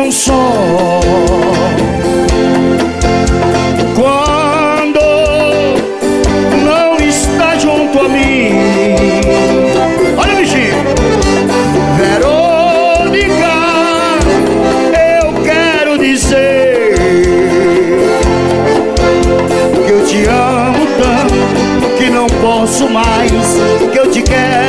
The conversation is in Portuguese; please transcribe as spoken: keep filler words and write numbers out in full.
tão só. Quando não está junto a mim. Olha o bichinho. Verônica, eu quero dizer que eu te amo tanto que não posso mais, que eu te quero